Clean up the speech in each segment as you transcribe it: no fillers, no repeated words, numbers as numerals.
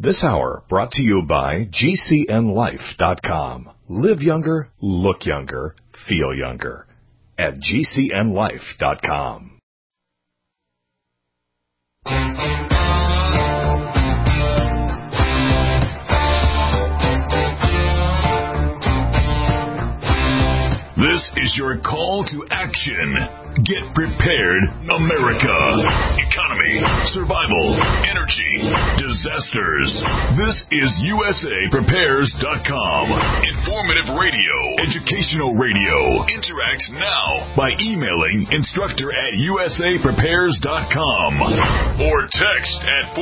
This hour brought to you by GCNLife.com. Live younger, look younger, feel younger at GCNLife.com. This is your call to action. Get prepared, America. Economy, survival, energy, disasters. This is USAPrepares.com. Informative radio, educational radio. Interact now by emailing instructor@USAPrepares.com or text at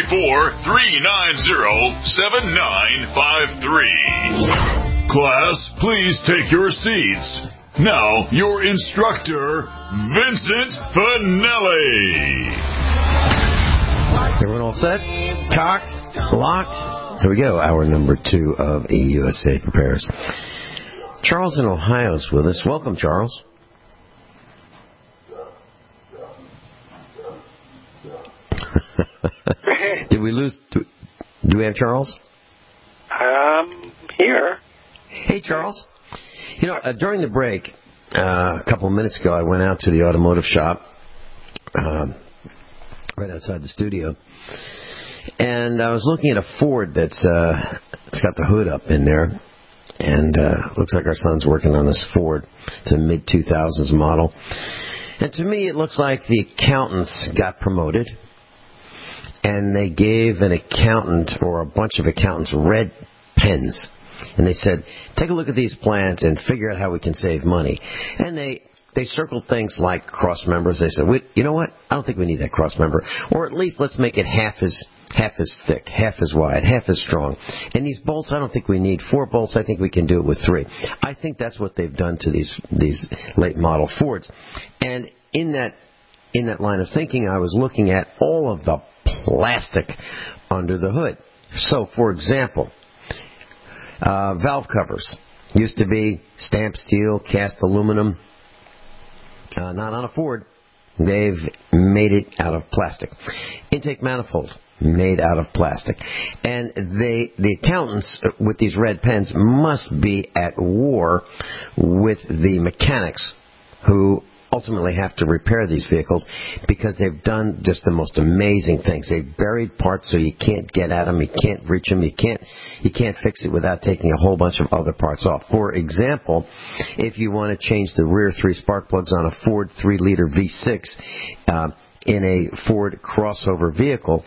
434-390-7953. Class, please take your seats. Now, your instructor, Vincent Finelli. Everyone all set? Cocked? Locked? Here we go, hour number 2 of USA Prepares. Charles in Ohio is with us. Welcome, Charles. Did we lose? Do we have Charles? Here. Hey, Charles. You know, during the break, a couple of minutes ago, I went out to the automotive shop right outside the studio, and I was looking at a Ford it's got the hood up in there, and looks like our son's working on this Ford. It's a mid-2000s model, and to me, it looks like the accountants got promoted, and they gave an accountant or a bunch of accountants red pens. And they said, take a look at these plans and figure out how we can save money. And they circled things like cross members. They said, you know what? I don't think we need that cross member. Or at least let's make it half as thick, half as wide, half as strong. And these bolts, I don't think we need 4 bolts. I think we can do it with 3. I think that's what they've done to these late model Fords. And in that line of thinking, I was looking at all of the plastic under the hood. So, for example, valve covers used to be stamped steel, cast aluminum. Not on a Ford. They've made it out of plastic. Intake manifold made out of plastic. And the accountants with these red pens must be at war with the mechanics who ultimately have to repair these vehicles, because they've done just the most amazing things. They've buried parts so you can't get at them, you can't reach them, you can't fix it without taking a whole bunch of other parts off. For example, if you want to change the rear 3 spark plugs on a Ford 3-liter V6 in a Ford crossover vehicle,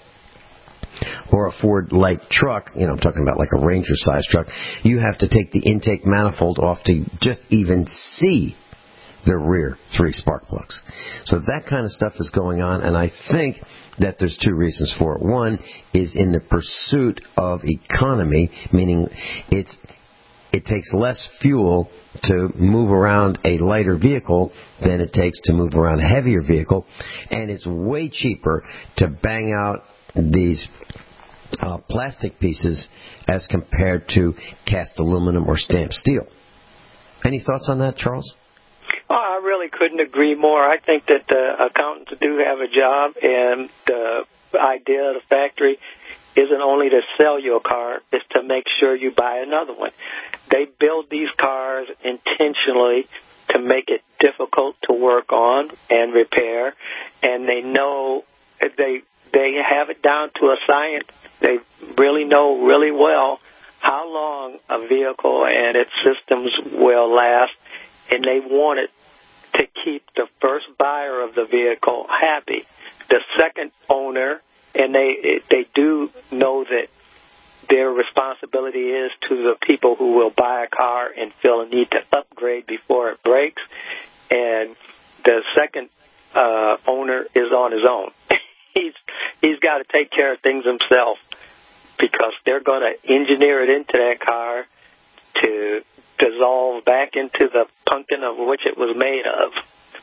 or a Ford light truck, I'm talking about like a Ranger-sized truck, you have to take the intake manifold off to just even see the rear 3 spark plugs. So that kind of stuff is going on, and I think that there's 2 reasons for it. One is in the pursuit of economy, meaning it takes less fuel to move around a lighter vehicle than it takes to move around a heavier vehicle, and it's way cheaper to bang out these plastic pieces as compared to cast aluminum or stamped steel. Any thoughts on that, Charles? Oh, I really couldn't agree more. I think that the accountants do have a job, and the idea of the factory isn't only to sell you a car, it's to make sure you buy another one. They build these cars intentionally to make it difficult to work on and repair, and they know they have it down to a science. They really know really well how long a vehicle and its systems will last, and they want it to keep the first buyer of the vehicle happy. The second owner, and they do know that their responsibility is to the people who will buy a car and feel a need to upgrade before it breaks, and the second owner is on his own. He's got to take care of things himself, because they're going to engineer it into that car to dissolve back into the pumpkin of which it was made of.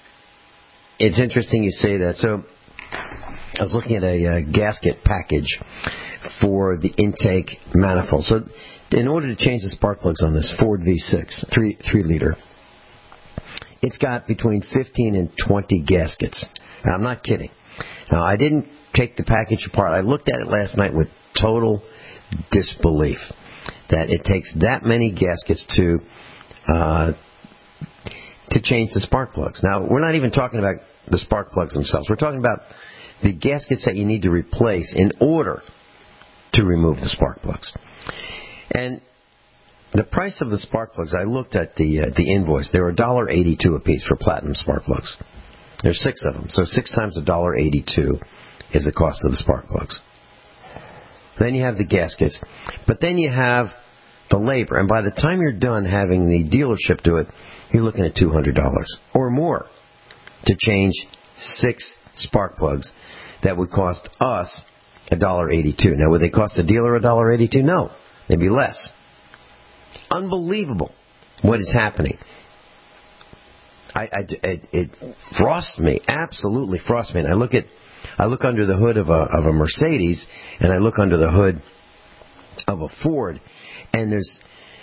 It's interesting you say that. So I was looking at a gasket package for the intake manifold. So in order to change the spark plugs on this Ford V6 3-liter, it's got between 15 and 20 gaskets. And I'm not kidding. Now, I didn't take the package apart. I looked at it last night with total disbelief that it takes that many gaskets to change the spark plugs. Now, we're not even talking about the spark plugs themselves. We're talking about the gaskets that you need to replace in order to remove the spark plugs. And the price of the spark plugs, I looked at the invoice. They were $1.82 a piece for platinum spark plugs. There's 6 of them, so 6 times $1.82 is the cost of the spark plugs. Then you have the gaskets, but then you have the labor. And by the time you're done having the dealership do it, you're looking at $200 or more to change 6 spark plugs that would cost us $1.82. Now, would they cost the dealer $1.82? No, they'd be less. Unbelievable what is happening. It frosts me, absolutely frosts me. And I look under the hood of a Mercedes, and I look under the hood of a Ford, and there's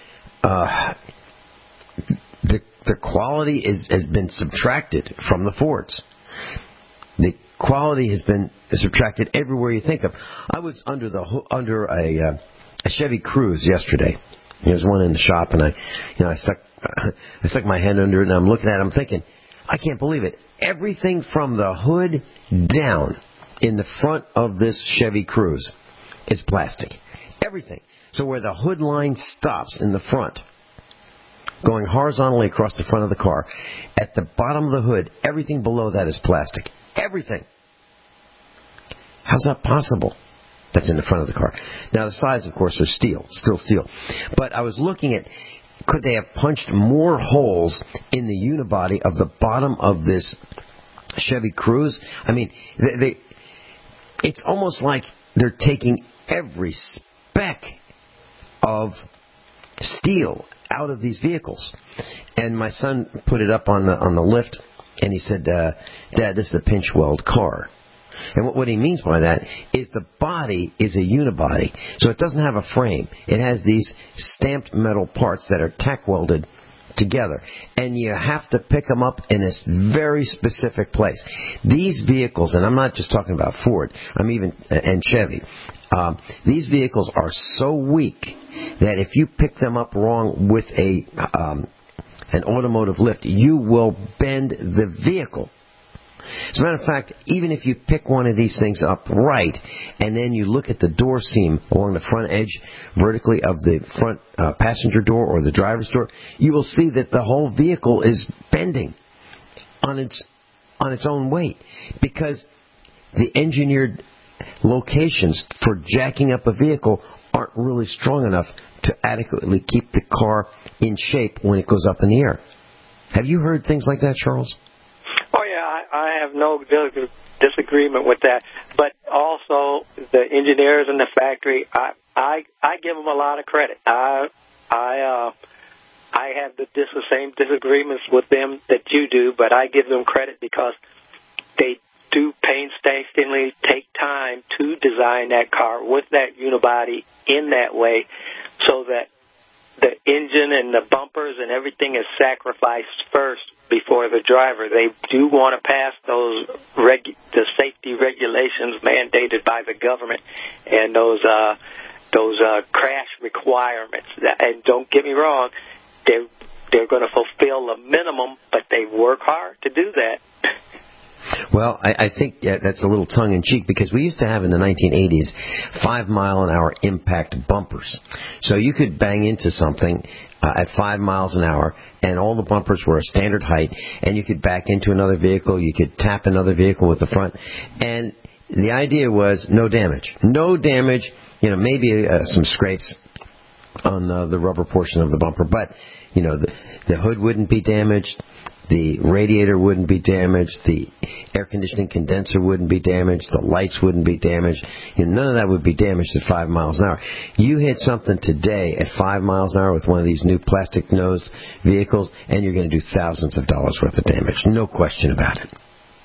the quality has been subtracted from the Fords. The quality has been subtracted everywhere you think of. I was under a Chevy Cruze yesterday. There's one in the shop, and I stuck my hand under it, and I'm looking at it. I'm thinking, I can't believe it. Everything from the hood down in the front of this Chevy Cruze is plastic. Everything. So where the hood line stops in the front, going horizontally across the front of the car, at the bottom of the hood, everything below that is plastic. Everything. How's that possible? That's in the front of the car. Now, the sides, of course, are still steel. But I was looking at, could they have punched more holes in the unibody of the bottom of this Chevy Cruze? I mean, it's almost like they're taking every speck of steel out of these vehicles. And my son put it up on the lift, and he said, Dad, this is a pinch weld car. And what he means by that is the body is a unibody, so it doesn't have a frame. It has these stamped metal parts that are tack welded together, and you have to pick them up in this very specific place. These vehicles, and I'm not just talking about Ford, and Chevy. These vehicles are so weak that if you pick them up wrong with an automotive lift, you will bend the vehicle. As a matter of fact, even if you pick one of these things up right, and then you look at the door seam along the front edge vertically of the front passenger door or the driver's door, you will see that the whole vehicle is bending on its own weight, because the engineered locations for jacking up a vehicle aren't really strong enough to adequately keep the car in shape when it goes up in the air. Have you heard things like that, Charles? Oh, yeah, I have no disagreement with that. But also, the engineers in the factory, I give them a lot of credit. I have the same disagreements with them that you do, but I give them credit because they do painstakingly take time to design that car with that unibody in that way so that the engine and the bumpers and everything is sacrificed first before the driver. They do want to pass the safety regulations mandated by the government and those crash requirements. And don't get me wrong, they're going to fulfill the minimum, but they work hard to do that. Well, I think that's a little tongue-in-cheek, because we used to have in the 1980s 5-mile-an-hour impact bumpers. So you could bang into something at 5 miles an hour, and all the bumpers were a standard height, and you could back into another vehicle, you could tap another vehicle with the front, and the idea was no damage. No damage, maybe some scrapes on the rubber portion of the bumper, but, the hood wouldn't be damaged. The radiator wouldn't be damaged. The air conditioning condenser wouldn't be damaged. The lights wouldn't be damaged. None of that would be damaged at 5 miles an hour. You hit something today at 5 miles an hour with one of these new plastic-nosed vehicles, and you're going to do thousands of dollars worth of damage. No question about it.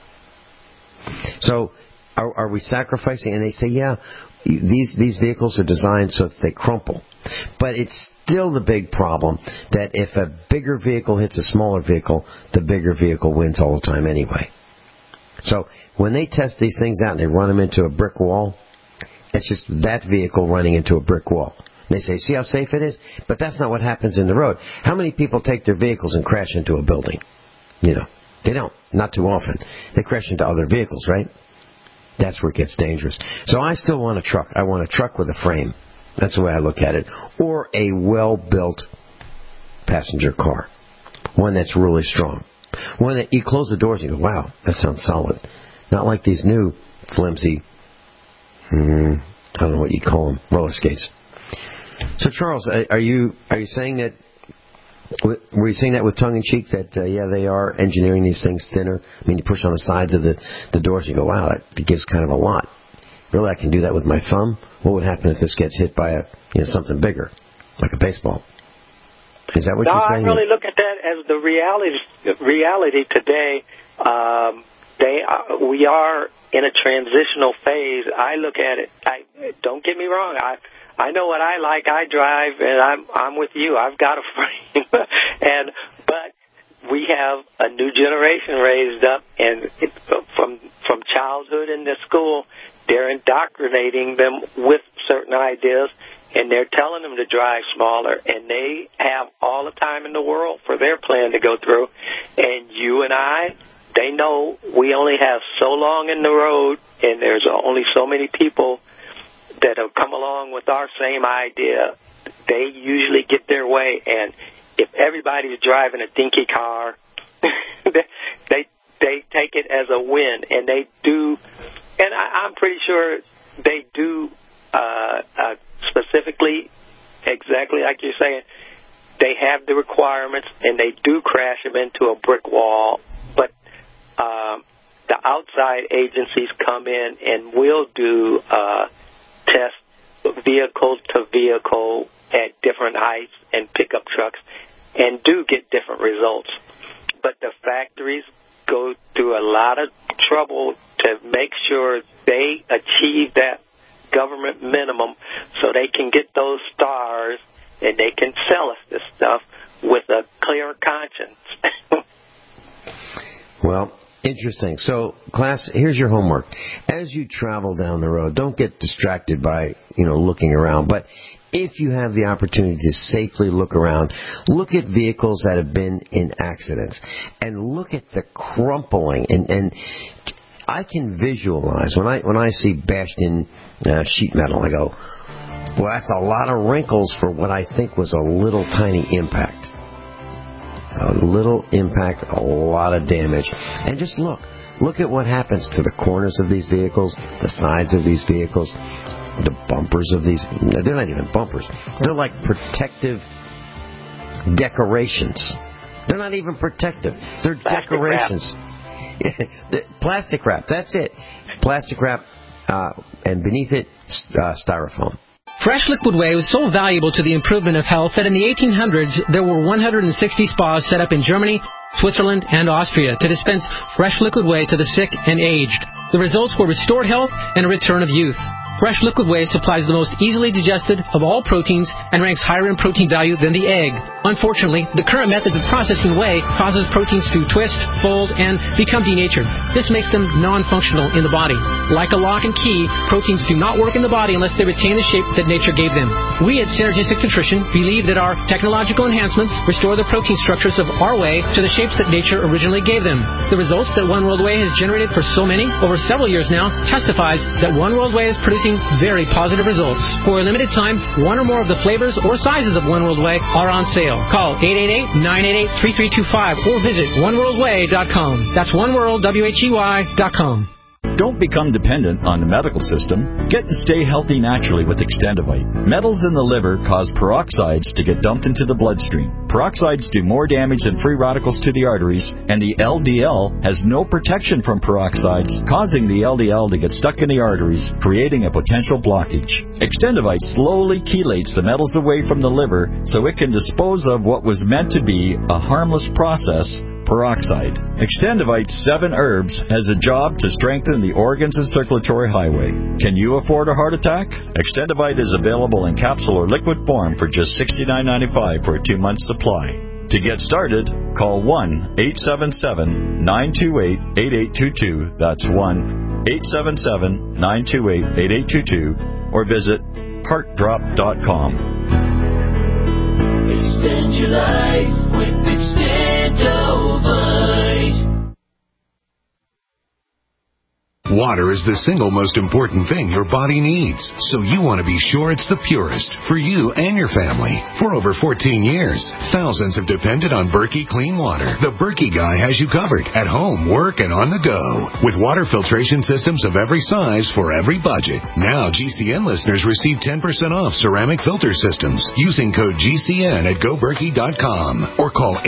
So are we sacrificing? And they say, yeah, these vehicles are designed so that they crumple. But it's still the big problem that if a bigger vehicle hits a smaller vehicle, the bigger vehicle wins all the time anyway. So when they test these things out and they run them into a brick wall, It's just that vehicle running into a brick wall. And they say, see how safe it is? But that's not what happens in the road. How many people take their vehicles and crash into a building? You know, they don't. Not too often. They crash into other vehicles, right? That's where it gets dangerous. So I still want a truck. I want a truck with a frame. That's the way I look at it. Or a well-built passenger car. One that's really strong. One that you close the doors and you go, wow, that sounds solid. Not like these new flimsy, I don't know what you call them, roller skates. So Charles, are you saying that, were you saying that with tongue-in-cheek, that, they are engineering these things thinner? I mean, you push on the sides of the doors and you go, wow, that gives kind of a lot. Really, I can do that with my thumb? What would happen if this gets hit by something bigger, like a baseball? Is that what you're saying? No, I really look at that as the reality today. We are in a transitional phase. I look at it. Don't get me wrong. I know what I like. I drive, and I'm with you. I've got a frame, but we have a new generation raised up, and from childhood into school, they're indoctrinating them with certain ideas, and they're telling them to drive smaller, and they have all the time in the world for their plan to go through. And you and I, they know we only have so long in the road, and there's only so many people that have come along with our same idea. They usually get their way, and if everybody's driving a dinky car, they take it as a win, and they do. And I'm pretty sure they do specifically, exactly like you're saying, they have the requirements, and they do crash them into a brick wall. But the outside agencies come in and will do test vehicle to vehicle at different heights and pickup trucks and do get different results. But the factories go through a lot of trouble to make sure they achieve that government minimum so they can get those stars and they can sell us this stuff with a clear conscience. Well, interesting. So, class, here's your homework. As you travel down the road, don't get distracted by, looking around. But if you have the opportunity to safely look around, look at vehicles that have been in accidents and look at the crumpling. And I can visualize, when I see bashed-in sheet metal, I go, well, that's a lot of wrinkles for what I think was a little tiny impact. A little impact, a lot of damage. And just look at what happens to the corners of these vehicles, the sides of these vehicles, the bumpers of these. They're not even bumpers. They're like protective decorations. They're not even protective. They're decorations. Plastic wrap, that's it. Plastic wrap, and beneath it, styrofoam. Fresh Liquid Whey was so valuable to the improvement of health that in the 1800s there were 160 spas set up in Germany, Switzerland, and Austria to dispense fresh liquid whey to the sick and aged. The results were restored health and a return of youth. Fresh Liquid Whey supplies the most easily digested of all proteins and ranks higher in protein value than the egg. Unfortunately, the current methods of processing whey causes proteins to twist, fold, and become denatured. This makes them non-functional in the body. Like a lock and key, proteins do not work in the body unless they retain the shape that nature gave them. We at Synergistic Nutrition believe that our technological enhancements restore the protein structures of our whey to the shapes that nature originally gave them. The results that One World Whey has generated for so many, over several years now, testifies that One World Whey is producing very positive results. For a limited time, one or more of the flavors or sizes of One World Whey are on sale. Call 888-988-3325 or visit oneworldwhey.com. That's oneworldwhey.com. Don't become dependent on the medical system. Get and stay healthy naturally with Extendivite. Metals in the liver cause peroxides to get dumped into the bloodstream. Peroxides do more damage than free radicals to the arteries, and the LDL has no protection from peroxides, causing the LDL to get stuck in the arteries, creating a potential blockage. Extendivite slowly chelates the metals away from the liver so it can dispose of what was meant to be a harmless process, peroxide. Extendivite 7 herbs has a job to strengthen the organs and circulatory highway. Can you afford a heart attack? Extendivite is available in capsule or liquid form for just $69.95 for a 2-month supply. To get started, call 1-877-928-8822. That's 1-877-928-8822. or visit heartdrop.com. Extend your life with Extendovite. Water is the single most important thing your body needs, so you want to be sure it's the purest for you and your family. For over 14 years, thousands have depended on Berkey Clean Water. The Berkey guy has you covered at home, work, and on the go. With water filtration systems of every size for every budget. Now GCN listeners receive 10% off ceramic filter systems using code GCN at GoBerkey.com or call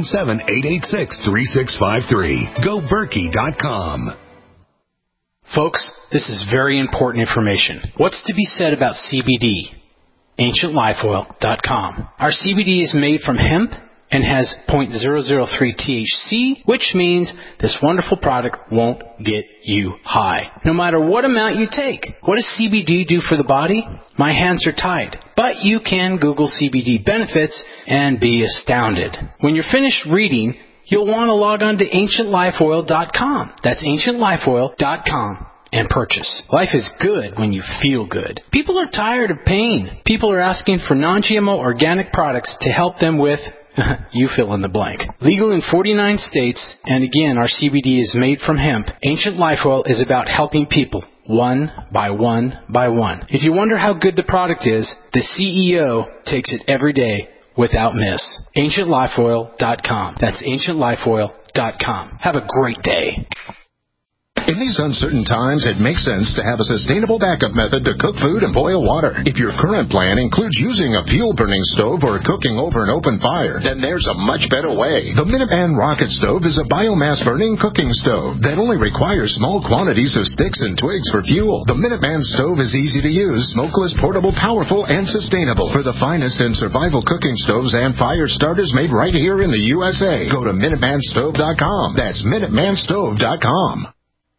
877-886-3653. GoBerkey.com. Folks, this is very important information. What's to be said about CBD? AncientLifeOil.com. Our CBD is made from hemp and has 0.003 THC, which means this wonderful product won't get you high, no matter what amount you take. What does CBD do for the body? My hands are tied. But you can Google CBD benefits and be astounded. When you're finished reading, you'll want to log on to AncientLifeOil.com. That's AncientLifeOil.com and purchase. Life is good when you feel good. People are tired of pain. People are asking for non-GMO organic products to help them with, you fill in the blank. Legal in 49 states, and again, our CBD is made from hemp. Ancient Life Oil is about helping people one by one by one. If you wonder how good the product is, the CEO takes it every day without miss. AncientLifeOil.com. That's AncientLifeOil.com. Have a great day. In these uncertain times, it makes sense to have a sustainable backup method to cook food and boil water. If your current plan includes using a fuel-burning stove or cooking over an open fire, then there's a much better way. The Minuteman Rocket Stove is a biomass-burning cooking stove that only requires small quantities of sticks and twigs for fuel. The Minuteman Stove is easy to use, smokeless, portable, powerful, and sustainable. For the finest in survival cooking stoves and fire starters made right here in the USA, go to MinutemanStove.com. That's MinutemanStove.com.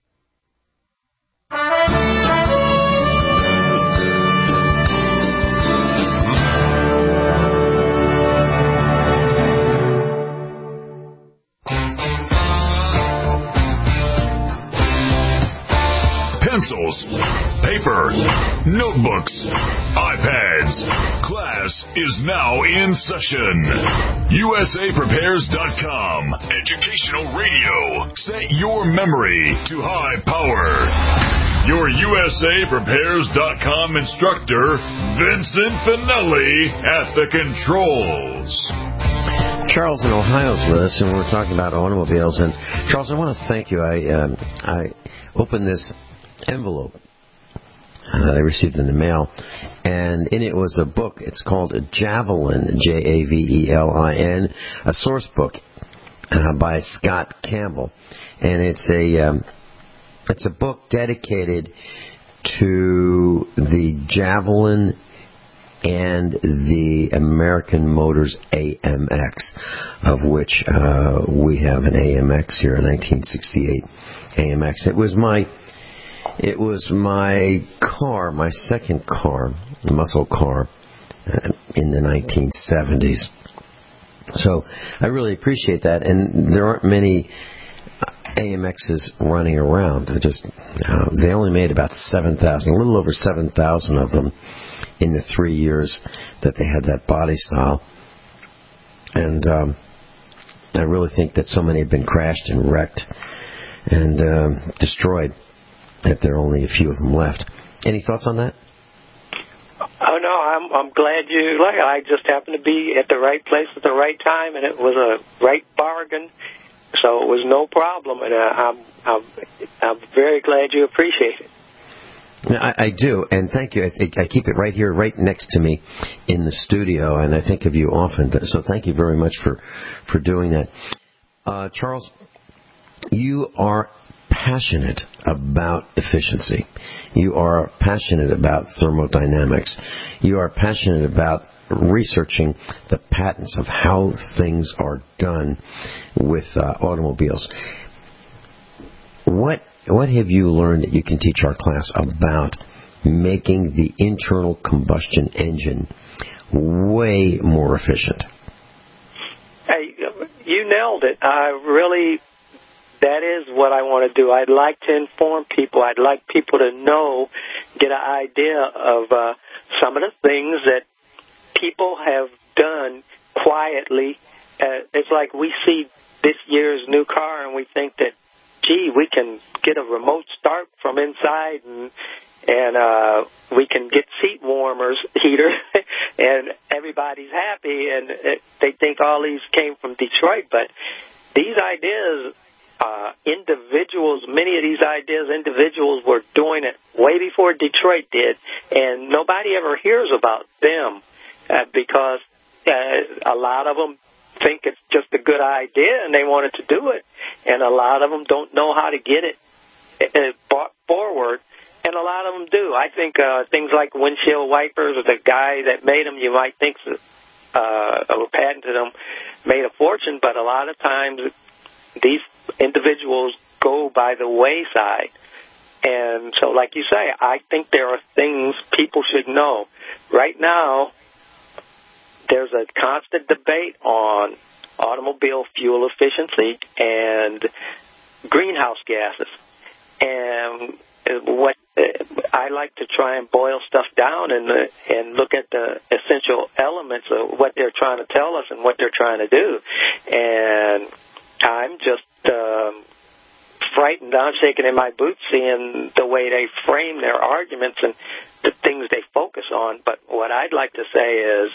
Pencils, paper, notebooks, iPads. Class is now in session. USAPrepares.com. Educational radio. Set your memory to high power. Your USAPrepares.com instructor, Vincent Finelli, at the controls. Charles in Ohio is with us, and we're talking about automobiles. And Charles, I want to thank you. I opened this envelope that I received in the mail, and in it was a book. It's called Javelin, Javelin, a source book by Scott Campbell, and it's a book dedicated to the Javelin and the American Motors AMX, of which we have an AMX here, a 1968 AMX. It was my car, my second car, muscle car, in the 1970s. So I really appreciate that, and there aren't many AMXs running around. They only made about 7,000, a little over 7,000 of them in the 3 years that they had that body style. And I really think that so many have been crashed and wrecked and destroyed, that there are only a few of them left. Any thoughts on that? Oh, no, I'm glad you, I just happened to be at the right place at the right time, and it was a right bargain, so it was no problem, and I'm very glad you appreciate it. I do, and thank you. I keep it right here, right next to me in the studio, and I think of you often, so thank you very much for doing that. Charles, you are passionate about efficiency. You are passionate about thermodynamics. You are passionate about researching the patents of how things are done with automobiles. What have you learned that you can teach our class about making the internal combustion engine way more efficient? Hey, you nailed it. That is what I want to do. I'd like to inform people. I'd like people to know get an idea of some of the things that people have done quietly. It's like we see this year's new car and we think that, gee, we can get a remote start from inside and we can get seat warmers, heater, and everybody's happy, and they think all these came from Detroit. But these ideas, many of these ideas, individuals were doing it way before Detroit did, and nobody ever hears about them because a lot of them think it's just a good idea and they wanted to do it, and a lot of them don't know how to get it brought forward, and a lot of them do. I think things like windshield wipers, or the guy that made them, you might think or patented them, made a fortune, but a lot of times these individuals go by the wayside. And so, like you say, I think there are things people should know. Right now, there's a constant debate on automobile fuel efficiency and greenhouse gases. And what I like to try and boil stuff down and look at the essential elements of what they're trying to tell us and what they're trying to do. And I'm just frightened. I'm shaking in my boots seeing the way they frame their arguments and the things they focus on. But what I'd like to say is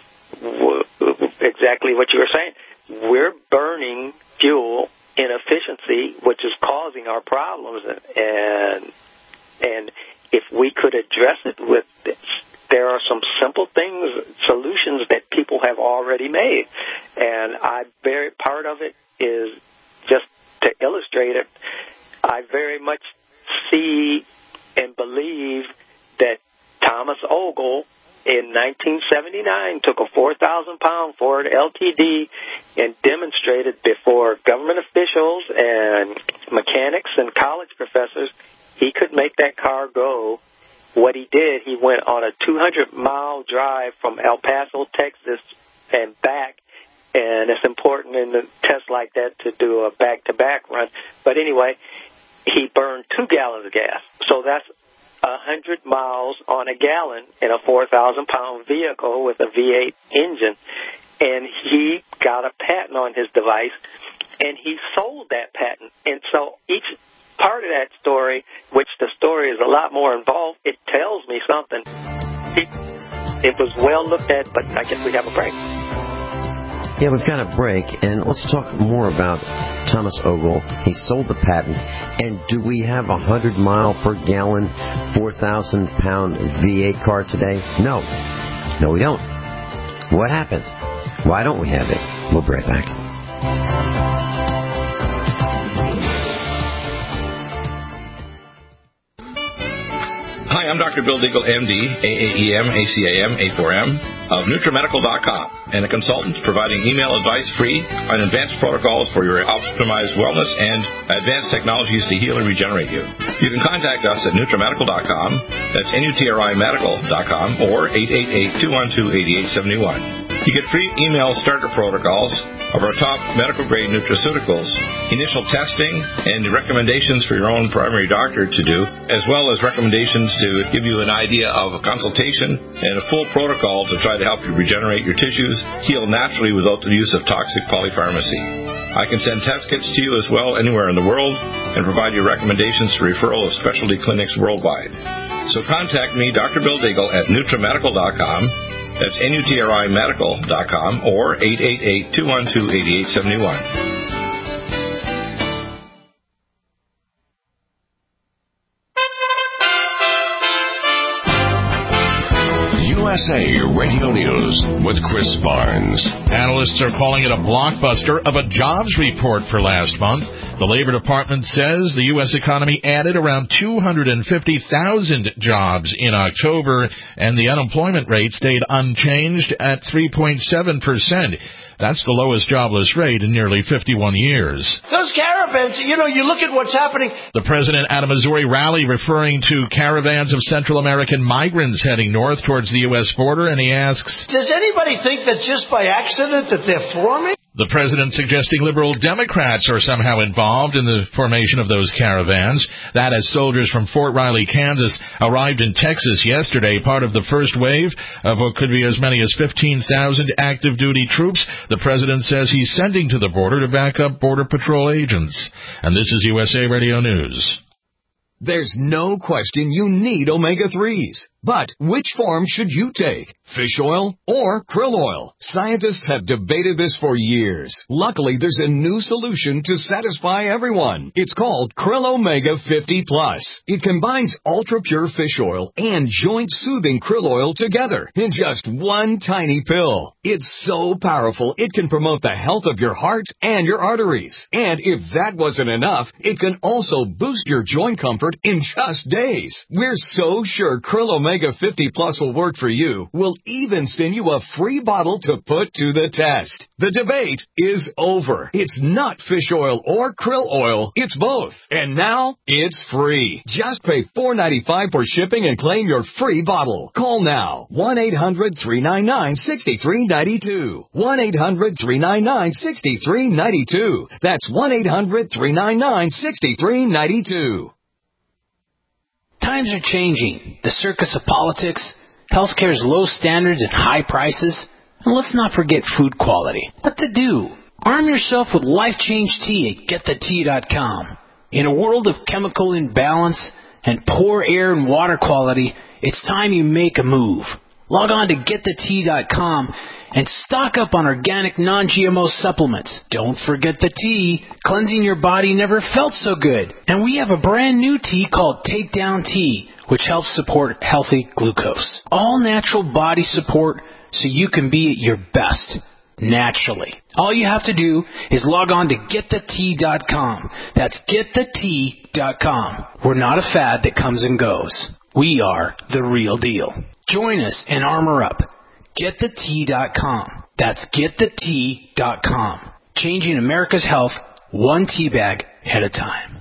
exactly what you were saying. We're burning fuel inefficiency, which is causing our problems. And if we could address it with this, there are some simple things, solutions that people have already made. And part of it is just to illustrate it. I very much see and believe that Thomas Ogle in 1979 took a 4,000-pound Ford LTD and demonstrated before government officials and mechanics and college professors he could make that car go. What he did, he went on a 200-mile drive from El Paso, Texas, and back. And it's important in a test like that to do a back-to-back run. But anyway, he burned 2 gallons of gas. So that's 100 miles on a gallon in a 4,000-pound vehicle with a V8 engine. And he got a patent on his device, and he sold that patent. And so each part of that story, which the story is a lot more involved, it tells me something. It was well looked at, but I guess we have a break. Yeah, we've got a break, and let's talk more about Thomas Ogle. He sold the patent, and do we have a 100-mile-per-gallon, 4,000-pound V8 car today? No. No, we don't. What happened? Why don't we have it? We'll be right back. Hi, I'm Dr. Bill Deagle, MD, AAEM, ACAM, A4M, of NutriMedical.com, and a consultant providing email advice free on advanced protocols for your optimized wellness and advanced technologies to heal and regenerate you. You can contact us at NutriMedical.com, that's NutriMedical.com, or 888-212-8871. You get free email starter protocols of our top medical-grade nutraceuticals, initial testing, and recommendations for your own primary doctor to do, as well as recommendations to give you an idea of a consultation and a full protocol to try to help you regenerate your tissues, heal naturally without the use of toxic polypharmacy. I can send test kits to you as well anywhere in the world and provide you recommendations for referral of specialty clinics worldwide. So contact me, Dr. Bill Deagle, at NutriMedical.com. That's NutriMedical.com or 888-212-8871. USA Radio News with Chris Barnes. Analysts are calling it a blockbuster of a jobs report for last month. The Labor Department says the U.S. economy added around 250,000 jobs in October, and the unemployment rate stayed unchanged at 3.7%. That's the lowest jobless rate in nearly 51 years. Those caravans, you look at what's happening. The president at a Missouri rally referring to caravans of Central American migrants heading north towards the U.S. border, and he asks, does anybody think that just by accident that they're forming? The president suggesting liberal Democrats are somehow involved in the formation of those caravans. That as soldiers from Fort Riley, Kansas, arrived in Texas yesterday, part of the first wave of what could be as many as 15,000 active duty troops the president says he's sending to the border to back up Border Patrol agents. And this is USA Radio News. There's no question you need omega-3s. But which form should you take? Fish oil or krill oil? Scientists have debated this for years. Luckily, there's a new solution to satisfy everyone. It's called Krill Omega 50 Plus. It combines ultra-pure fish oil and joint-soothing krill oil together in just one tiny pill. It's so powerful, it can promote the health of your heart and your arteries. And if that wasn't enough, it can also boost your joint comfort in just days. We're so sure Krill Omega 50 Plus will work for you. We'll even send you a free bottle to put to the test. The debate is over. It's not fish oil or krill oil. It's both. And now, it's free. Just pay $4.95 for shipping and claim your free bottle. Call now. 1-800-399-6392. 1-800-399-6392. That's 1-800-399-6392. Times are changing. The circus of politics, healthcare's low standards and high prices, and let's not forget food quality. What to do? Arm yourself with Life Change Tea at GetTheTea.com. In a world of chemical imbalance and poor air and water quality, it's time you make a move. Log on to GetTheTea.com and stock up on organic non-GMO supplements. Don't forget the tea. Cleansing your body never felt so good. And we have a brand new tea called Takedown Tea, which helps support healthy glucose. All natural body support so you can be at your best, naturally. All you have to do is log on to GetTheTea.com. That's GetTheTea.com. We're not a fad that comes and goes. We are the real deal. Join us and armor up. GetTheTea.com. That's GetTheTea.com. Changing America's health one tea bag at a time.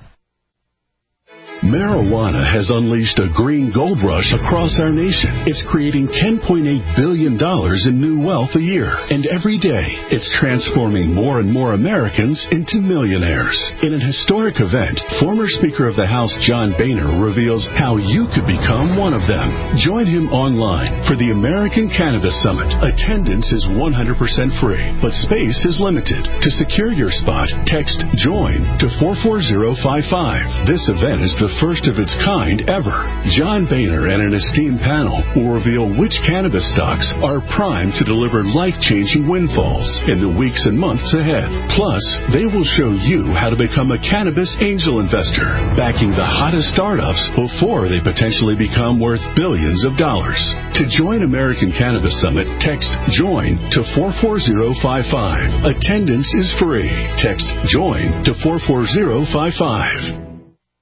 Marijuana has unleashed a green gold rush across our nation. It's creating $10.8 billion in new wealth a year. And every day, it's transforming more and more Americans into millionaires. In an historic event, former Speaker of the House John Boehner reveals how you could become one of them. Join him online for the American Cannabis Summit. Attendance is 100% free, but space is limited. To secure your spot, text JOIN to 44055. This event is the first of its kind ever. John Boehner and an esteemed panel will reveal which cannabis stocks are primed to deliver life-changing windfalls in the weeks and months ahead. Plus, they will show you how to become a cannabis angel investor, backing the hottest startups before they potentially become worth billions of dollars. To join American Cannabis Summit, text JOIN to 44055. Attendance is free. Text JOIN to 44055.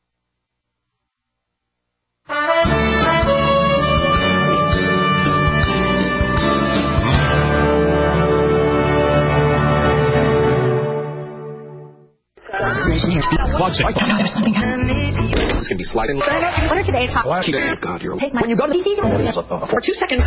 There's something happening. It's going to be sliding. What are today's top? God, you're take my. When you go to the for 2 seconds.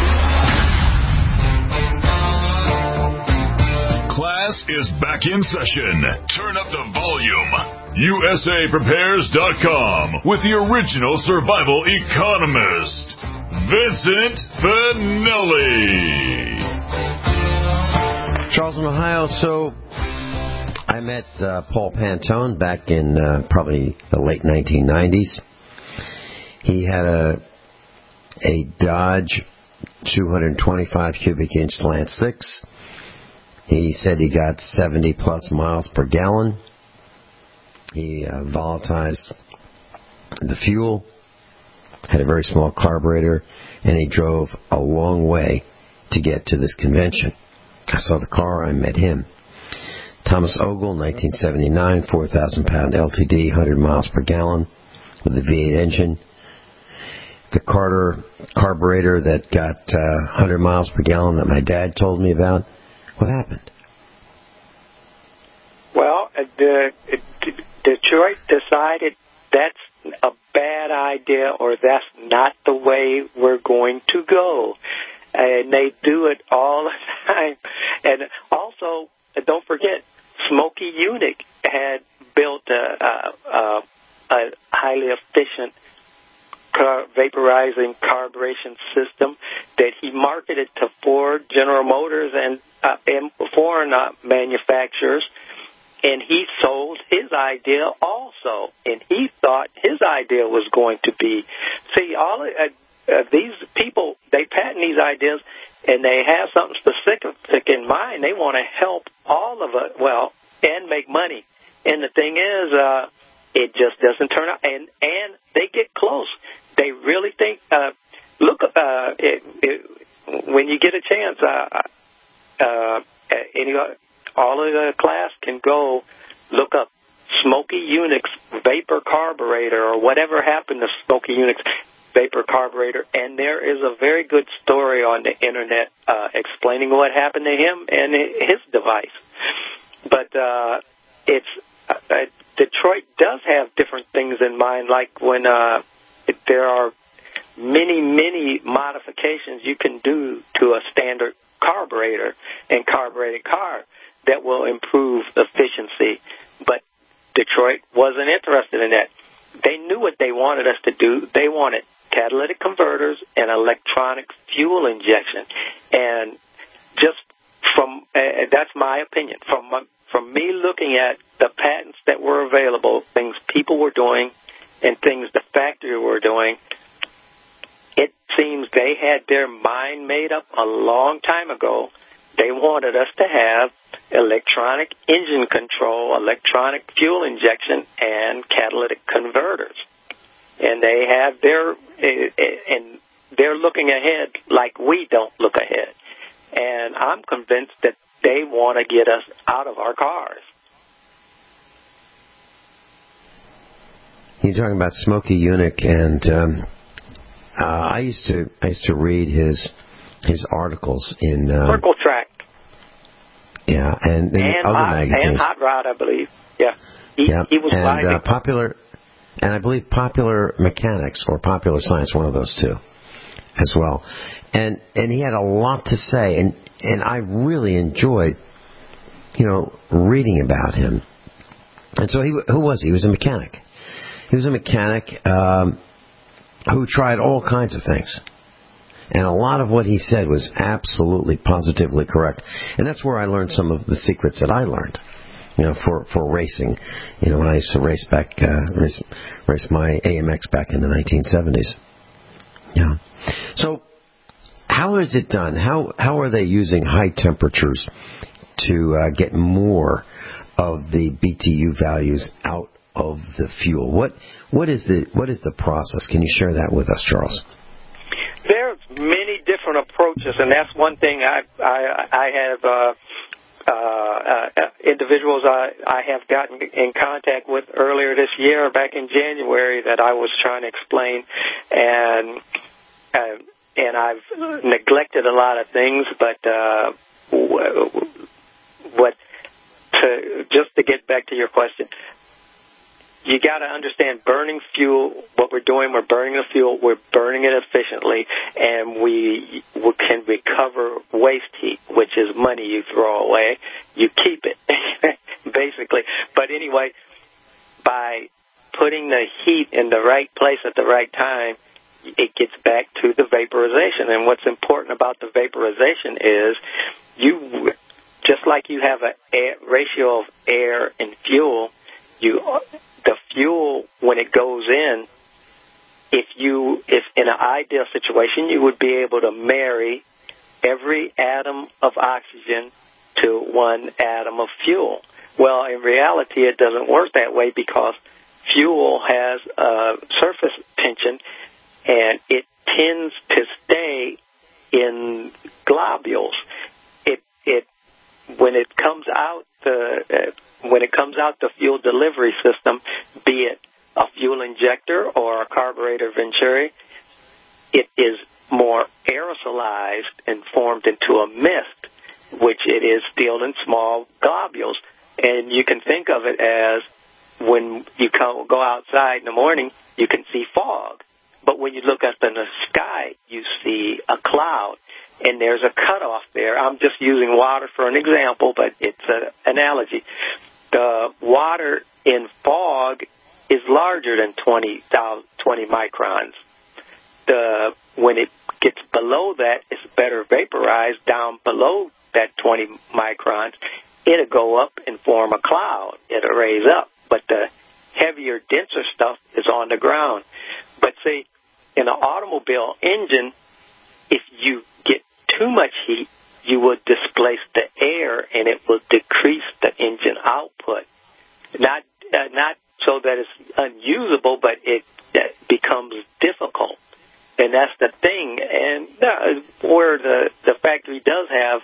Class is back in session. Turn up the volume. USAPrepares.com with the original survival economist, Vincent Finelli. Charleston, Ohio. So I met Paul Pantone back in probably the late 1990s. He had a Dodge 225 cubic inch Slant 6. He said he got 70 plus miles per gallon. He volatilized the fuel, had a very small carburetor, and he drove a long way to get to this convention. I saw the car, I met him. Thomas Ogle, 1979, 4,000-pound LTD, 100 miles per gallon with a V8 engine. The Carter carburetor that got 100 miles per gallon that my dad told me about. What happened? Well, Detroit decided that's a bad idea, or that's not the way we're going to go. And they do it all the time. And also, don't forget, Smokey Yunick had built a highly efficient vaporizing carburation system that he marketed to Ford, General Motors, and foreign manufacturers. And he sold his idea also, and he thought his idea was going to be. See, all these people, they patent these ideas, and they have something specific in mind. They want to help all of us, and make money. And the thing is, it just doesn't turn out, and they get close. They really think. Look, when you get a chance, all of the class can go look up Smokey Yunick's vapor carburetor or whatever happened to Smokey Yunick's vapor carburetor, and there is a very good story on the internet explaining what happened to him and his device. But Detroit does have different things in mind, like when there are many modifications you can do to a standard carburetor and carbureted car that will improve efficiency. But Detroit wasn't interested in that. They knew what they wanted us to do. They wanted catalytic converters and electronic fuel injection. And just from that's my opinion. From me looking at the patents that were available, things people were doing, and things the factory were doing, it seems they had their mind made up a long time ago. They wanted us to have electronic engine control, electronic fuel injection, and catalytic converters. And they have and they're looking ahead like we don't look ahead. And I'm convinced that they want to get us out of our cars. You're talking about Smokey Yunick, and I used to read his articles in Circle Track. Yeah, and other magazines. And Hot Rod, I believe. Yeah, he was and Popular, and I believe Popular Mechanics or Popular Science, one of those two, as well. And he had a lot to say, and I really enjoyed, reading about him. And so who was he? He was a mechanic. He was a mechanic who tried all kinds of things. And a lot of what he said was absolutely, positively correct. And that's where I learned some of the secrets that I learned, for racing. When I used to race my AMX back in the 1970s. Yeah. So, how is it done? How are they using high temperatures to get more of the BTU values out of the fuel? What is the process? Can you share that with us, Charles? There's many different approaches, and that's one thing I have individuals I have gotten in contact with earlier this year, back in January, that I was trying to explain, and I've neglected a lot of things, but just to get back to your question, you got to understand burning fuel. What we're doing, we're burning the fuel, we're burning it efficiently, and we can recover waste heat, which is money you throw away. You keep it, basically. But anyway, by putting the heat in the right place at the right time, it gets back to the vaporization. And what's important about the vaporization is just like you have a ratio of air and fuel, the fuel, when it goes in, if in an ideal situation, you would be able to marry every atom of oxygen to one atom of fuel. Well, in reality, it doesn't work that way because fuel has surface tension, and it tends to stay in globules. When it comes out the fuel delivery system, be it a fuel injector or a carburetor venturi, it is more aerosolized and formed into a mist, which it is still in small globules. And you can think of it as when you go outside in the morning, you can see fog. but when you look up in the sky, you see a cloud, and there's a cutoff there. I'm just using water for an example, but it's an analogy. The water in fog is larger than 20 microns. When it gets below that, it's better vaporized. Down below that 20 microns, it'll go up and form a cloud. It'll raise up. But the heavier, denser stuff is on the ground. But see, in an automobile engine, if you get too much heat, you will displace the air and it will decrease the engine output. Not so that it's unusable, but it becomes difficult. And that's the thing. And where the factory does have,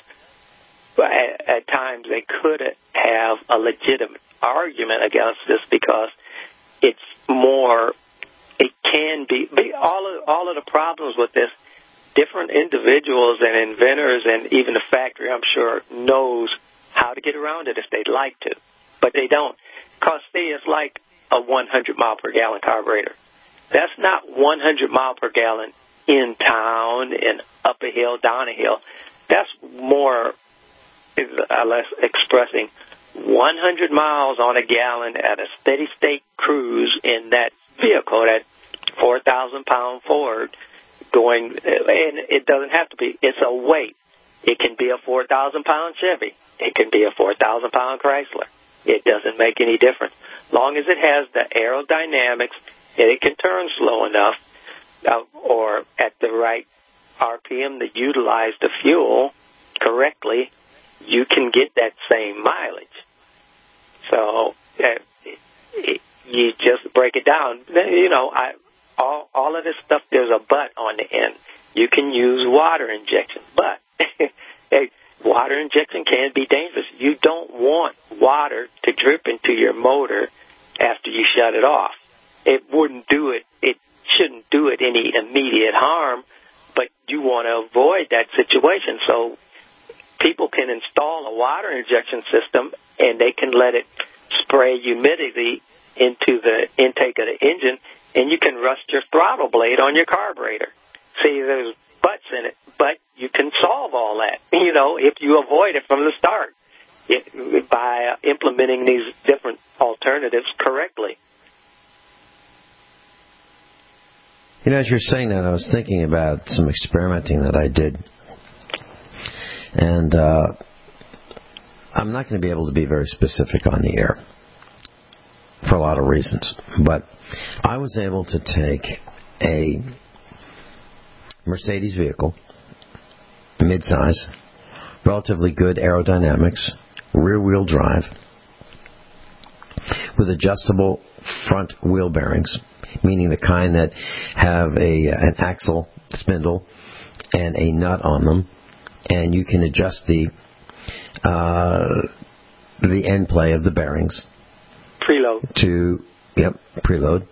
at times, they could have a legitimate argument against this because it's more, it can be all of the problems with this. Different individuals and inventors and even the factory, I'm sure, knows how to get around it if they'd like to. But they don't. Because, see, it's like a 100-mile-per-gallon carburetor. That's not 100 mile per gallon in town and up a hill, down a hill. That's more or less expressing 100 miles on a gallon at a steady-state cruise in that vehicle, that 4,000-pound Ford, going, and it doesn't have to be. It's a weight. It can be a 4,000-pound Chevy. It can be a 4,000-pound Chrysler. It doesn't make any difference. Long as it has the aerodynamics and it can turn slow enough or at the right RPM to utilize the fuel correctly, you can get that same mileage. So you just break it down. You know, all of this stuff, there's a but on the end. You can use water injection, but water injection can be dangerous. You don't want water to drip into your motor after you shut it off. It wouldn't do it. It shouldn't do it any immediate harm, but you want to avoid that situation. So people can install a water injection system, and they can let it spray humidity into the intake of the engine, and you can rust your throttle blade on your carburetor. See, there's buts in it, but you can solve all that, you know, if you avoid it from the start by implementing these different alternatives correctly. You know, as you're saying that, I was thinking about some experimenting that I did. And I'm not going to be able to be very specific on the air for a lot of reasons. But I was able to take a Mercedes vehicle, midsize, relatively good aerodynamics, rear-wheel drive, with adjustable front wheel bearings, meaning the kind that have an axle spindle and a nut on them, and you can adjust the end play of the bearings. Preload. Preload.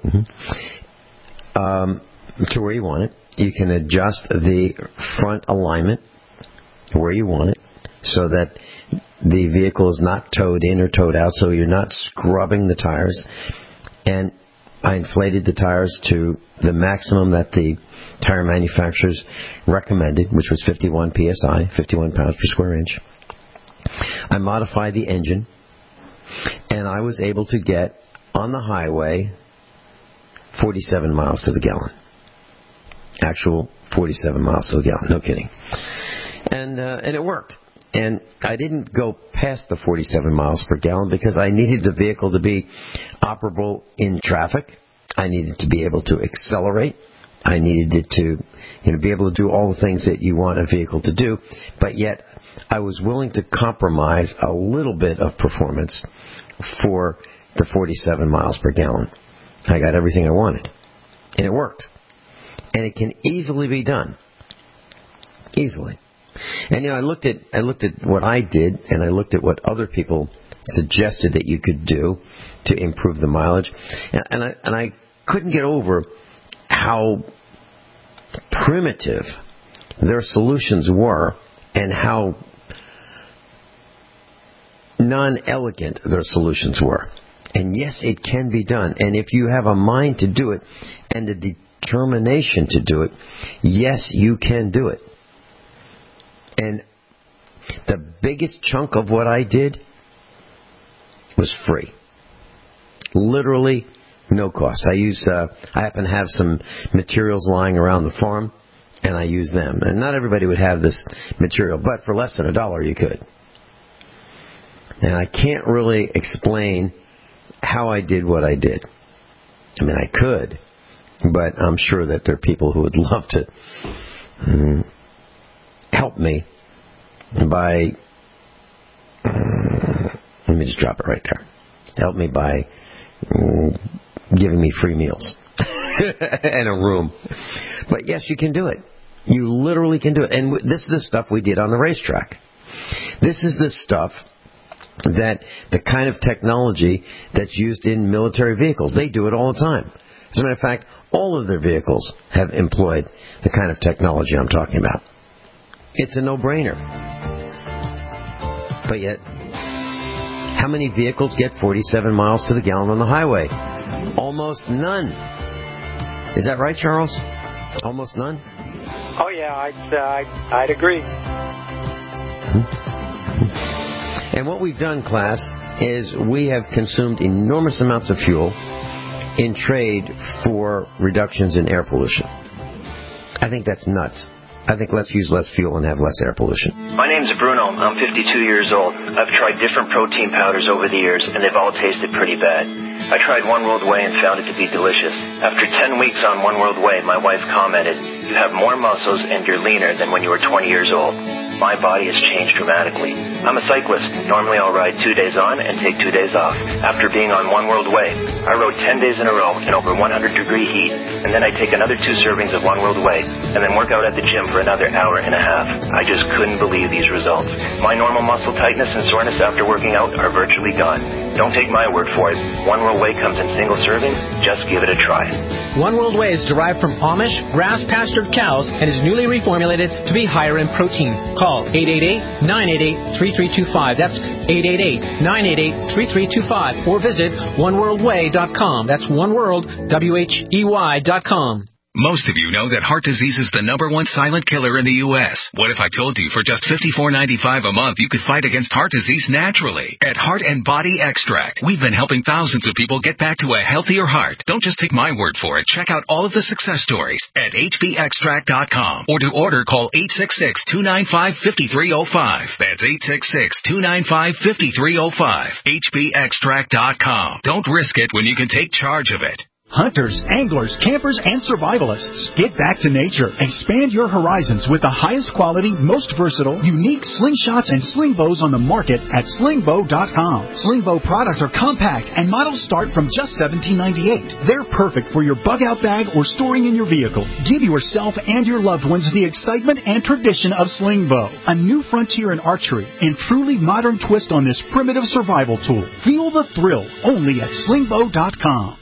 To where you want it. You can adjust the front alignment where you want it so that the vehicle is not towed in or towed out, so you're not scrubbing the tires. And I inflated the tires to the maximum that the tire manufacturers recommended, which was 51 psi, 51 pounds per square inch. I modified the engine, and I was able to get on the highway 47 miles to the gallon. Actual 47 miles to the gallon, no kidding. And it worked. And I didn't go past the 47 miles per gallon because I needed the vehicle to be operable in traffic. I needed to be able to accelerate. I needed it to be able to do all the things that you want a vehicle to do. But yet I was willing to compromise a little bit of performance for the 47 miles per gallon. I got everything I wanted. And it worked. And it can easily be done. Easily. And I looked at what I did, and I looked at what other people suggested that you could do to improve the mileage, and I couldn't get over how primitive their solutions were and how non-elegant their solutions were. And yes, it can be done. And if you have a mind to do it and the determination to do it, yes, you can do it. And the biggest chunk of what I did was free. Literally no cost. I happen to have some materials lying around the farm, and I use them. And not everybody would have this material, but for less than $1 you could. And I can't really explain how I did what I did. I mean, I could, but I'm sure that there are people who would love to help me by, let me just drop it right there. Help me by giving me free meals and a room. But yes, you can do it. You literally can do it. And this is the stuff we did on the racetrack. This is the stuff that the kind of technology that's used in military vehicles. They do it all the time. As a matter of fact, all of their vehicles have employed the kind of technology I'm talking about. It's a no-brainer. But yet, how many vehicles get 47 miles to the gallon on the highway? Almost none. Is that right, Charles? Almost none? Oh, yeah, I'd agree. And what we've done, class, is we have consumed enormous amounts of fuel in trade for reductions in air pollution. I think that's nuts. I think let's use less fuel and have less air pollution. My name's Bruno. I'm 52 years old. I've tried different protein powders over the years, and they've all tasted pretty bad. I tried One World Whey and found it to be delicious. After 10 weeks on One World Whey, my wife commented, "You have more muscles and you're leaner than when you were 20 years old." My body has changed dramatically. I'm a cyclist. Normally I'll ride 2 days on and take 2 days off. After being on One World Whey, I rode 10 days in a row in over 100-degree heat, and then I take another 2 servings of One World Whey, and then work out at the gym for another hour and a half. I just couldn't believe these results. My normal muscle tightness and soreness after working out are virtually gone. Don't take my word for it. One World Whey comes in single servings. Just give it a try. One World Whey is derived from Amish grass-pastured cows and is newly reformulated to be higher in protein. Call 888-988-3325. That's 888-988-3325. Or visit oneworldwhey.com. That's oneworldwhey.com. Most of you know that heart disease is the #1 silent killer in the U.S. What if I told you for just $54.95 a month you could fight against heart disease naturally? At Heart and Body Extract, we've been helping thousands of people get back to a healthier heart. Don't just take my word for it. Check out all of the success stories at hbextract.com. Or to order, call 866-295-5305. That's 866-295-5305. hbextract.com. Don't risk it when you can take charge of it. Hunters, anglers, campers, and survivalists. Get back to nature. Expand your horizons with the highest quality, most versatile, unique slingshots and sling bows on the market at slingbow.com. Slingbow products are compact and models start from just $17.98. They're perfect for your bug-out bag or storing in your vehicle. Give yourself and your loved ones the excitement and tradition of Slingbow, a new frontier in archery and truly modern twist on this primitive survival tool. Feel the thrill only at slingbow.com.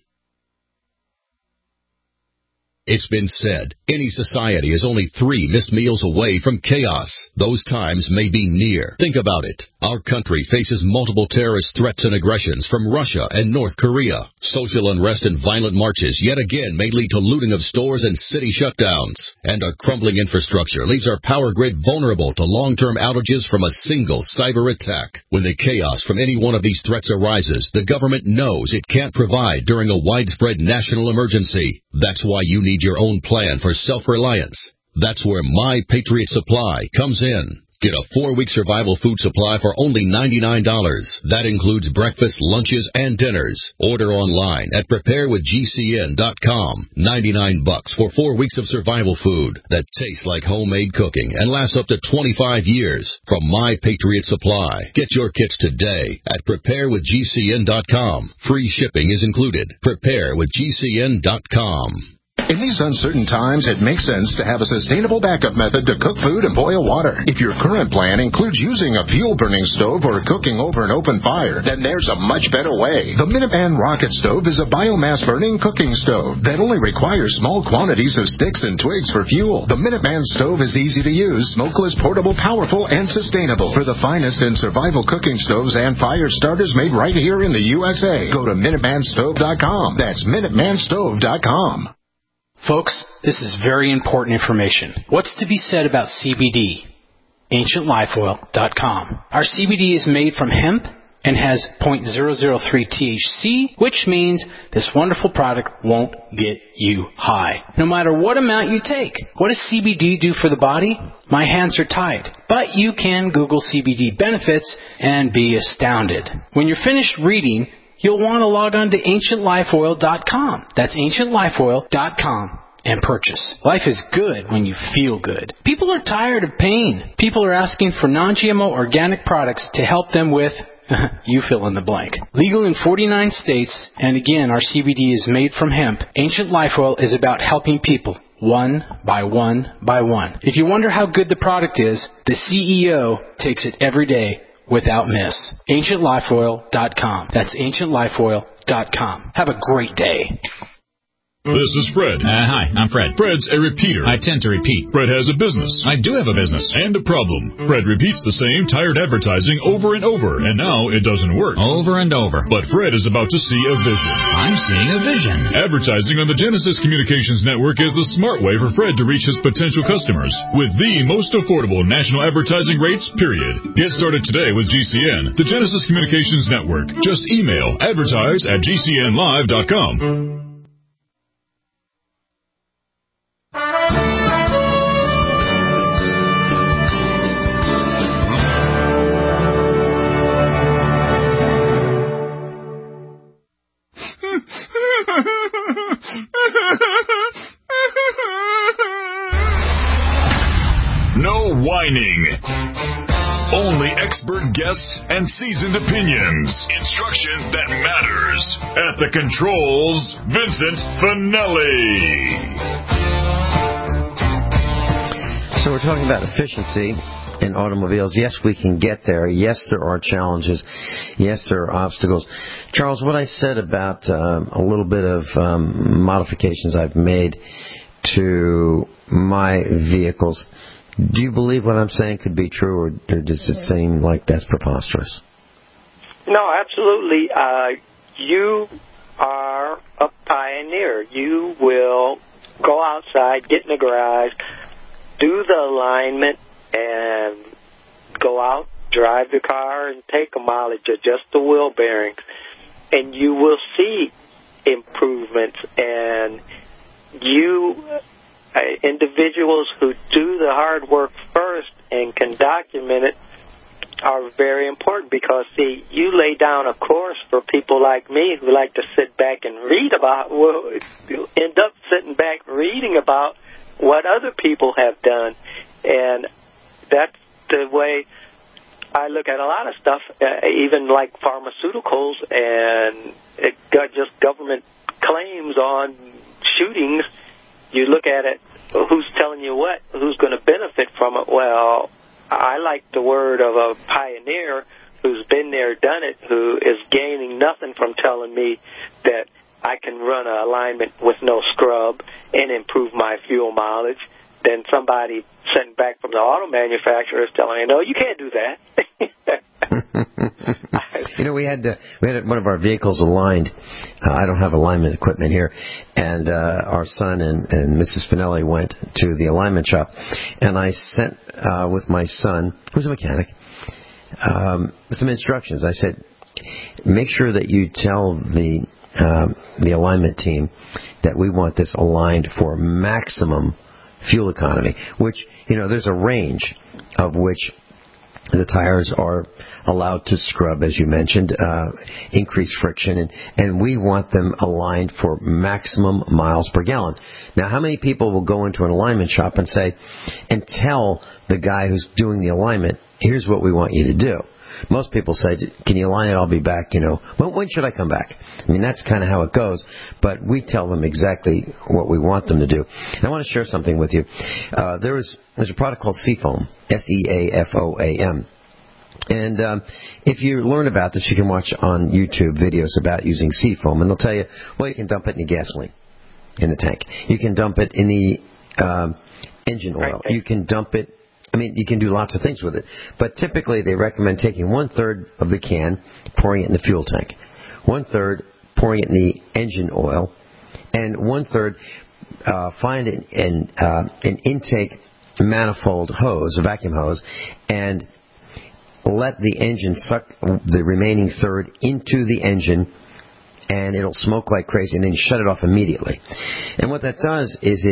It's been said, any society is only 3 missed meals away from chaos. Those times may be near. Think about it. Our country faces multiple terrorist threats and aggressions from Russia and North Korea. Social unrest and violent marches yet again may lead to looting of stores and city shutdowns. And a crumbling infrastructure leaves our power grid vulnerable to long-term outages from a single cyber attack. When the chaos from any one of these threats arises, the government knows it can't provide during a widespread national emergency. That's why you need your own plan for self-reliance. That's where My Patriot Supply comes in. Get a 4-week survival food supply for only $99. That includes breakfast, lunches, and dinners. Order online at preparewithgcn.com. $99 for 4 weeks of survival food that tastes like homemade cooking and lasts up to 25 years from My Patriot Supply. Get your kits today at preparewithgcn.com. Free shipping is included. Preparewithgcn.com. In these uncertain times, it makes sense to have a sustainable backup method to cook food and boil water. If your current plan includes using a fuel-burning stove or cooking over an open fire, then there's a much better way. The Minuteman Rocket Stove is a biomass-burning cooking stove that only requires small quantities of sticks and twigs for fuel. The Minuteman Stove is easy to use, smokeless, portable, powerful, and sustainable. For the finest in survival cooking stoves and fire starters made right here in the USA, go to MinutemanStove.com. That's MinutemanStove.com. Folks, this is very important information. What's to be said about CBD? AncientLifeOil.com. Our CBD is made from hemp and has 0.003 THC, which means this wonderful product won't get you high, no matter what amount you take. What does CBD do for the body? My hands are tied. But you can Google CBD benefits and be astounded. When you're finished reading, you'll want to log on to AncientLifeOil.com. That's AncientLifeOil.com. And purchase. Life is good when you feel good. People are tired of pain. People are asking for non-GMO organic products to help them with, you fill in the blank. Legal in 49 states, and again, our CBD is made from hemp. Ancient Life Oil is about helping people one by one by one. If you wonder how good the product is, the CEO takes it every day without miss. AncientLifeOil.com. That's AncientLifeOil.com. Have a great day. This is Fred. Hi, I'm Fred. Fred's a repeater. I tend to repeat. Fred has a business. I do have a business. And a problem. Fred repeats the same tired advertising over and over, and now it doesn't work. Over and over. But Fred is about to see a vision. I'm seeing a vision. Advertising on the Genesis Communications Network is the smart way for Fred to reach his potential customers with the most affordable national advertising rates, period. Get started today with GCN, the Genesis Communications Network. Just email advertise@gcnlive.com. No whining. Only expert guests and seasoned opinions. Instruction that matters. At the controls, Vincent Finelli. So we're talking about efficiency in automobiles. Yes, we can get there. Yes, there are challenges. Yes, there are obstacles. Charles, what I said about a little bit of modifications I've made to my vehicles, do you believe what I'm saying could be true, or does it seem like that's preposterous? No, absolutely. You are a pioneer. You will go outside, get in the garage, do the alignment, and go out, drive the car, and take a mileage, adjust the wheel bearings, and you will see improvements. And you, individuals who do the hard work first and can document it, are very important, because, see, you lay down a course for people like me who like to sit back and read about, well, you end up sitting back reading about what other people have done. And that's the way I look at a lot of stuff, even like pharmaceuticals, and it got just government claims on shootings. You look at it, who's telling you what, who's going to benefit from it? Well, I like the word of a pioneer who's been there, done it, who is gaining nothing from telling me that I can run an alignment with no scrub and improve my fuel mileage, than somebody sent back from the auto manufacturers telling me, no, you can't do that. You know, we had one of our vehicles aligned. I don't have alignment equipment here, and our son and Mrs. Finelli went to the alignment shop, and I sent with my son, who's a mechanic, some instructions. I said, make sure that you tell the alignment team that we want this aligned for maximum fuel economy, which, you know, there's a range of which the tires are allowed to scrub, as you mentioned, increase friction, and we want them aligned for maximum miles per gallon. Now, how many people will go into an alignment shop and say, and tell the guy who's doing the alignment, here's what we want you to do? Most people say, can you align it? I'll be back, when should I come back? I mean, that's kind of how it goes. But we tell them exactly what we want them to do. And I want to share something with you. There's a product called Seafoam, SEAFOAM. And if you learn about this, you can watch on YouTube videos about using Seafoam. And they'll tell you, well, you can dump it in the gasoline in the tank. You can dump it in the engine oil. You can dump it. I mean, you can do lots of things with it. But typically, they recommend taking 1/3 of the can, pouring it in the fuel tank, 1/3 pouring it in the engine oil, and 1/3 find an intake manifold hose, a vacuum hose, and let the engine suck the remaining third into the engine, and it'll smoke like crazy, and then you shut it off immediately. And what that does is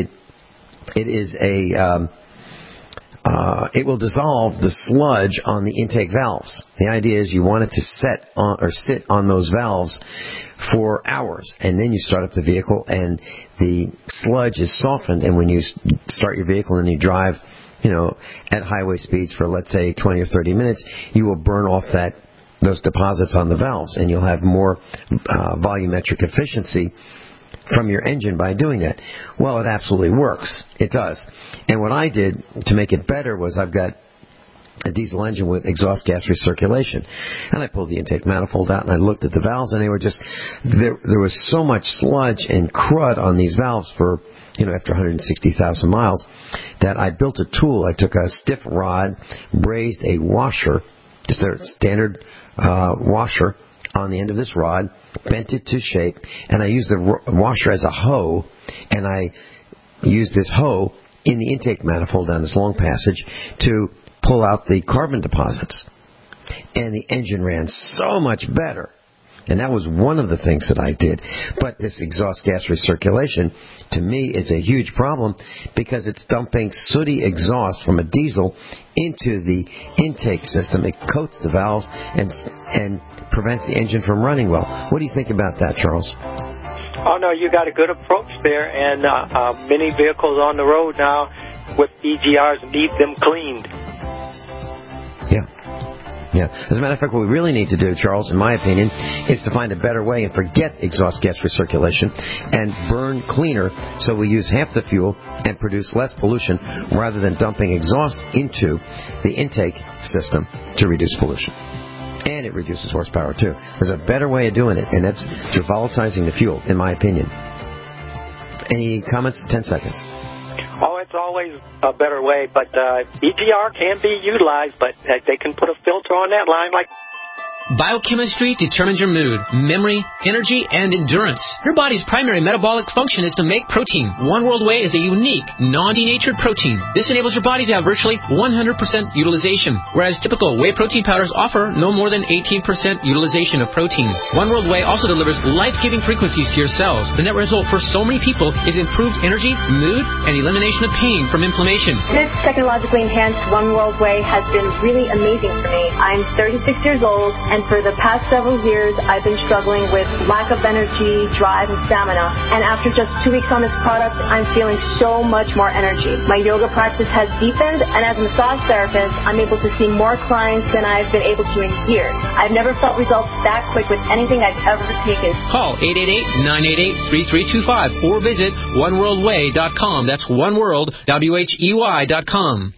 it will dissolve the sludge on the intake valves. The idea is you want it to sit on those valves for hours, and then you start up the vehicle, and the sludge is softened, and when you start your vehicle and you drive, at highway speeds for, let's say, 20 or 30 minutes, you will burn off those deposits on the valves, and you'll have more volumetric efficiency from your engine by doing that. Well, it absolutely works. It does. And what I did to make it better was I've got a diesel engine with exhaust gas recirculation. And I pulled the intake manifold out and I looked at the valves, and they were just, there was so much sludge and crud on these valves for, after 160,000 miles, that I built a tool. I took a stiff rod, brazed a washer, just a standard washer on the end of this rod, bent it to shape, and I used the washer as a hoe, and I used this hoe in the intake manifold down this long passage to pull out the carbon deposits. And the engine ran so much better. And that was one of the things that I did. But this exhaust gas recirculation, to me, is a huge problem because it's dumping sooty exhaust from a diesel into the intake system. It coats the valves and prevents the engine from running well. What do you think about that, Charles? Oh, no, you got a good approach there. And many vehicles on the road now with EGRs need them cleaned. Yeah. As a matter of fact, what we really need to do, Charles, in my opinion, is to find a better way and forget exhaust gas recirculation and burn cleaner, so we use half the fuel and produce less pollution rather than dumping exhaust into the intake system to reduce pollution. And it reduces horsepower, too. There's a better way of doing it, and that's through volatilizing the fuel, in my opinion. Any comments? 10 seconds. Oh, it's always a better way, but EGR can be utilized, but they can put a filter on that line like... Biochemistry determines your mood, memory, energy, and endurance. Your body's primary metabolic function is to make protein. One World Whey is a unique, non-denatured protein. This enables your body to have virtually 100% utilization, whereas typical whey protein powders offer no more than 18% utilization of protein. One World Whey also delivers life-giving frequencies to your cells. The net result for so many people is improved energy, mood, and elimination of pain from inflammation. This technologically enhanced One World Whey has been really amazing for me. I'm 36 years old, and for the past several years, I've been struggling with lack of energy, drive, and stamina. And after just 2 weeks on this product, I'm feeling so much more energy. My yoga practice has deepened, and as a massage therapist, I'm able to see more clients than I've been able to in years. I've never felt results that quick with anything I've ever taken. Call 888-988-3325 or visit oneworldwhey.com. That's oneworld.com.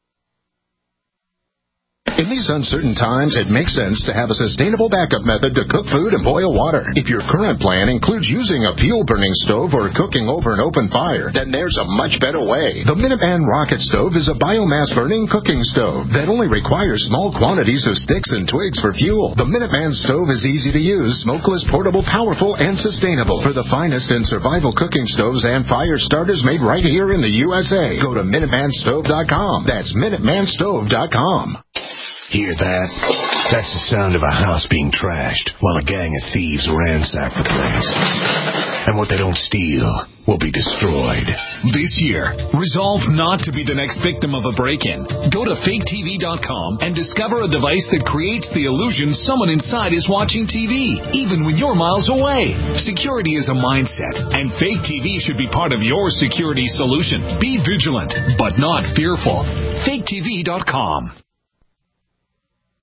In these uncertain times, it makes sense to have a sustainable backup method to cook food and boil water. If your current plan includes using a fuel-burning stove or cooking over an open fire, then there's a much better way. The Minuteman Rocket Stove is a biomass-burning cooking stove that only requires small quantities of sticks and twigs for fuel. The Minuteman Stove is easy to use, smokeless, portable, powerful, and sustainable. For the finest in survival cooking stoves and fire starters made right here in the USA, go to MinutemanStove.com. That's MinutemanStove.com. Hear that? That's the sound of a house being trashed while a gang of thieves ransack the place. And what they don't steal will be destroyed. This year, resolve not to be the next victim of a break-in. Go to faketv.com and discover a device that creates the illusion someone inside is watching TV, even when you're miles away. Security is a mindset, and Fake TV should be part of your security solution. Be vigilant, but not fearful. faketv.com.